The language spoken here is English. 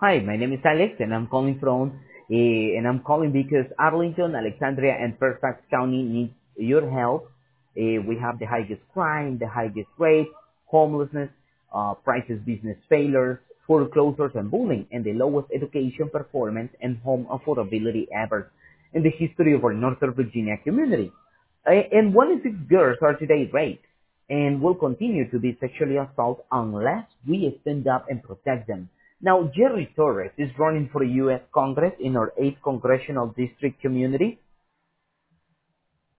Hi, my name is Alex, and I'm calling because Arlington, Alexandria, and Fairfax County needs your help. We have the highest crime, the highest rate, homelessness, prices, business failures, foreclosures, and bullying, and the lowest education performance and home affordability ever in the history of our Northern Virginia community. And 1 in 6 girls are today raped and will continue to be sexually assaulted unless we stand up and protect them. Now, Jerry Torres is running for U.S. Congress in our 8th Congressional District community,